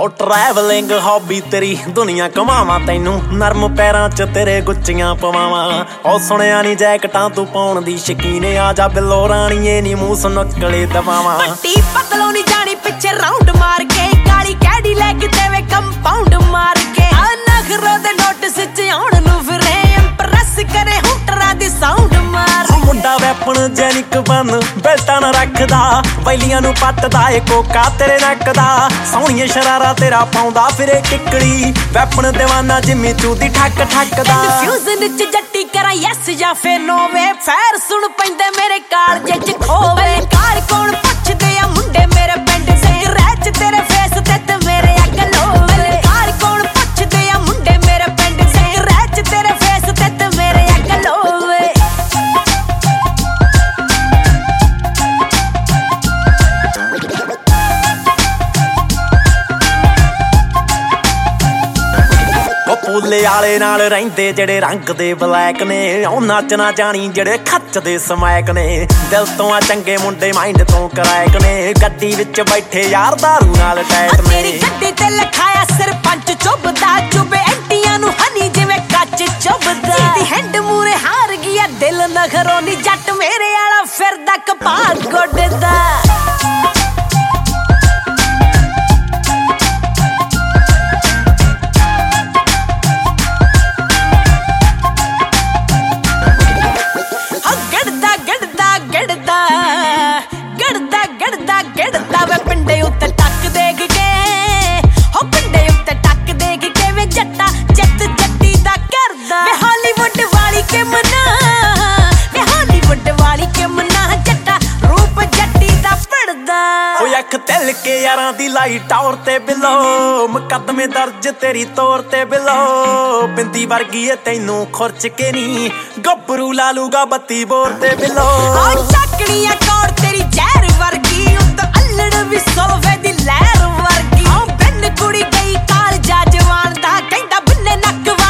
ਉਹ travelling hobby ਤੇਰੀ ਦੁਨੀਆ ਘੁਮਾਵਾਂ ਤੈਨੂੰ ਨਰਮ ਪੈਰਾਂ 'ਚ ਤੇਰੇ ਗੁੱਚੀਆਂ ਪਵਾਵਾਂ ਉਹ ਸੁਣਿਆ ਨੀ ਜੈਕਟਾਂ ਤੂੰ ਪਾਉਣ ਦੀ ਸ਼ਕੀਨ ਆ ਜਾ ਬਿੱਲੋ ਰਾਣੀਏ ਨੀ ਮੂੰਹ ਸੁਨਕਲੇ ਦਵਾਵਾਂ ਪੱਟੀ ਪਤਲੋਂ ਨੀ ਜਾਣੀ ਪਿੱਛੇ ਰਾਉਂਡ ਮਾਰ ਕੇ ਕਾਲੀ ਕੈਡੀ ਲੈ ਕੇ ਦੇਵੇ ਕੰਪਾਊਂਡ ਮਾਰ ਕੇ ਆ ਨਖਰੋ ਦੇ ਨੋਟਿਸ 'ਚ ਆਉਣ ਨੂੰ ਫਿਰੇ ਇੰਪ੍ਰੈਸ ਕਰੇ ਹੁਟਰਾਂ ਦੀ ਸਾਊਂਡ ਮਾਰ ਮੁੰਡਾ ਵੈਪਣ ਜੈਨਿਕ ਬਨ ਬੈਲਟਾਂ ਨਾ ਰੱਖਦਾ ਵੈਲੀਆਂ ਨੂੰ ਪੱਟਦਾ ਏ ਕੋਕਾ ਤੇਰੇ ਨੱਕ ਦਾ ਸੋਹਣੀਏ ਸ਼ਰਾਰਾ ਤੇਰਾ ਪਾਉਂਦਾ ਫਿਰੇ ਕਿੱਕੜੀ ਵੈਪਣ ਦੀਵਾਨਾ ਜਿੰਮੀ ਚੂ ਦੀ ਠੱਕ ਠੱਕਦਾ ਕਨਫਿਊਜ਼ਨ 'ਚ ਜੱਟੀ ਕਰਾਂ ਯੈਸ ਜਾਂ ਫੇਰ ਨੋ ਵੇ ਫੈਰ ਸੁਣ ਪੈਂਦੇ ਮੇਰੇ ਕਾਲਜੇ 'ਚ ਖੋਵੇ ਕਾਰ ਕੌਣ ਪੁੱਛਦੇ ਆ ਮੁੰਡੇ ਮੇਰੇ ਪਿੰਡ ਸਿਗਰੈਟ 'ਚ ਤੇਰੇ ਫੇਸ ਤੇ ਮੇਰੇ ਅੱਗ ਲੋਵੇ ਕਾਰ ਕੌਣ ਪੁੱਛਦੇ ਆ ਮੁੰਡੇ ਮੇਰੇ ਪਿੰਡ ਸਿਗਰੈਟ 'ਚ ਤੇਰੇ ਫੇਸ ਤੇ ਮੇਰੇ ਅੱਗ ਲੋਵੇ ਪੂਲੇ ਆਲੇ ਨਾਲ ਰਹਿੰਦੇ ਜਿਹੜੇ ਰੰਗ ਦੇ ਬਲੈਕ ਨੇ ਉਹ ਨੱਚ ਨਾ ਜਾਣੀ ਜਿਹੜੇ ਖੱਚ ਦੇ ਸਮੈਕ ਨੇ ਦਿਲ ਤੋਂ ਆ ਚੰਗੇ ਮੁੰਡੇ ਮਾਈਂਡ ਤੋਂ ਕਰਾਇਕ ਨੇ ਗੱਡੀ ਵਿੱਚ ਬੈਠੇ ਯਾਰ ਦਾਰੂ ਨਾਲ ਟੈਟ ਨੇ ਮੇਰੀ ਗੱਡੀ ਤੇ ਲਿਖਾਇਆ ਸਰਪੰਚ ਚੁੱਭਦਾ ਚੁੱਭੇ ਐਂਟੀਆਂ ਨੂੰ ਹਨੀ ਜਿਵੇਂ ਕੱਚ ਚੁੱਭਦਾ ਦੀ ਹੈਂਡ ਮੂਰੇ ਹਾਰ ਗਿਆ ਦਿਲ ਨਖਰੋਂ ਨੀ ਜੱਟ ਮੇਰੇ ਵਾਲਾ ਫਿਰਦਾ ਕਪਾਹ ਗੋਡਦਾ ਗੜਦਾ ਵੇ ਪਿੰਡੇ ਉੱਤੇ ਟੱਕ ਦੇਖ ਕੇ ਹੋ ਪਿੰਡੇ ਉੱਤੇ ਟੱਕ ਦੇਖ ਕੇ ਵੇ ਜੱਟਾ ਜੱਟੀ ਦਾ ਕਰਦਾ ਵੇ ਹਾਲੀਵੁੱਡ ਵਾਲੀ ਕੇ ਮਨਾ ਜੱਟਾ ਰੂਪ ਜੱਟੀ ਦਾ ਪੜਦਾ ਓਏ ਅੱਖ ਤਿਲ ਕੇ ਯਾਰਾਂ ਦੀ ਲਾਈ ਟੌਰ ਤੇ ਬਿੱਲੋ ਮੁਕੱਦਮੇ ਦਰਜ ਤੇਰੀ ਤੋਰ ਤੇ ਬਿੱਲੋ ਬਿੰਦੀ ਵਰਗੀ ਏ ਤੈਨੂੰ ਖੁਰਚ ਕੇ ਨੀ ਗੱਭਰੂ ਲਾ ਲੂਗਾ 32 ਬੋਰ ਤੇ ਬਿੱਲੋ ਆ ਚੱਕਣੀਆਂ ਕੌੜ ਤੇਰੀ ਜ਼ਹਿਰ ਵਰਗੀ ਉੱਤ ਅੱਲੜ ਵੀ ਸੋਵੇ ਦੀ ਲਹਿਰ ਵਰਗੀ ਆ ਬਿੰਨ ਕੁੜੀ ਗਈ ਕਾਲਜਾ ਜਵਾਨ ਦਾ ਕਹਿੰਦਾ ਬਿੰਨੇ ਨੱਕ